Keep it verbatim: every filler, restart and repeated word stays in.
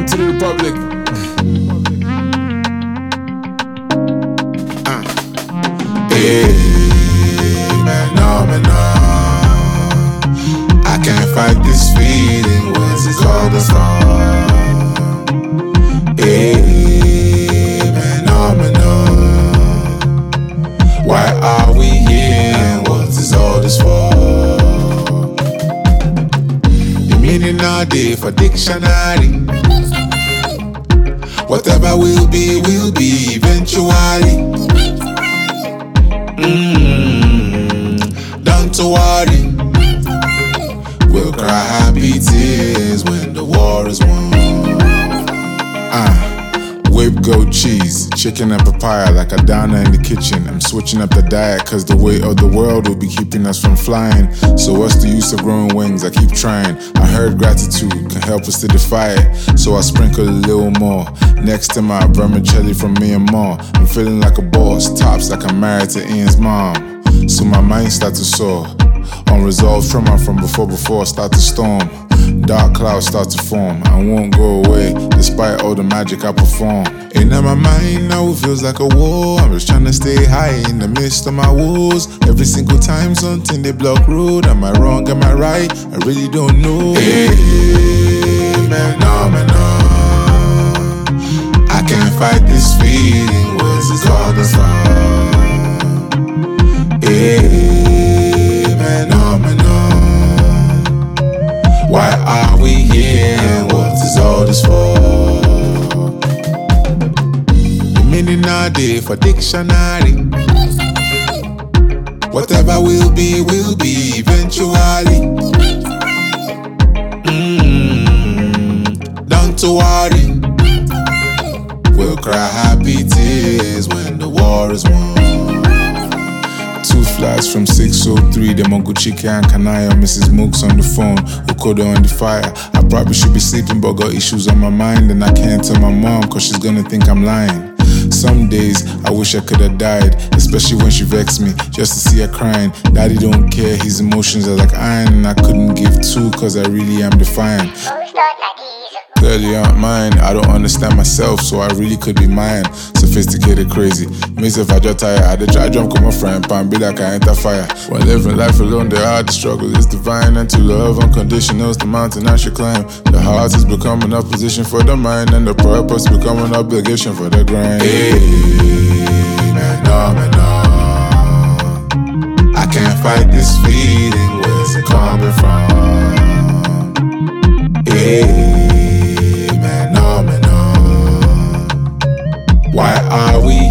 Welcome to the Republic. Uh. Hey, man, no, man, no. I can't fight this feeling when it's called a storm. Hey, man, no, man, no. Why are we here and what is all this for? The meaning all day for dictionary. Whatever will be, will be eventually. Mm, don't to worry. We'll cry happy tears when the war is won. Ah. Whip goat cheese, chicken and papaya like a diner in the kitchen. I'm switching up the diet cause the weight of the world will be keeping us from flying. So what's the use of growing wings? I keep trying. I heard gratitude can help us to defy it, so I sprinkle a little more. Next to my vermicelli from Myanmar, I'm feeling like a boss, tops like I'm married to Ian's mom. So my mind starts to soar. Unresolved trauma from before before start to storm. Dark clouds start to form, I won't go away despite all the magic I perform. In my mind now it feels like a war. I'm just trying to stay high in the midst of my woes. Every single time something they block road. Am I wrong, am I right? I really don't know. Hey, man, no, man, no. I can't fight this feeling, what's it called a storm? Hey, man, no, man, no. Why are we here and what is all this for? The meaning all day for dictionary. Whatever will be, will be eventually. Mm, don't to worry. We'll cry happy tears when the war is won. Two flights from six oh three, the Mongo Chika and Kanaya, Missus Mooks on the phone, Okodo on the fire. I probably should be sleeping but got issues on my mind, and I can't tell my mom cause she's gonna think I'm lying. Some days I wish I could have died, especially when she vexed me, just to see her crying. Daddy don't care, his emotions are like iron, and I couldn't give two cause I really am defiant. Clearly aren't mine, I don't understand myself, so I really could be mine. Sophisticated, crazy. Makes if I just tire, I try jump come my friend, pan be like I enter fire. When living life alone, there are the struggle is divine, and to love unconditional is the mountain I should climb. The heart is becoming a position for the mind, and the purpose become an obligation for the grind. Hey, man, no, man, no. I can't fight this feeling, where's it coming from? Hey, man, no, man, no. Why are we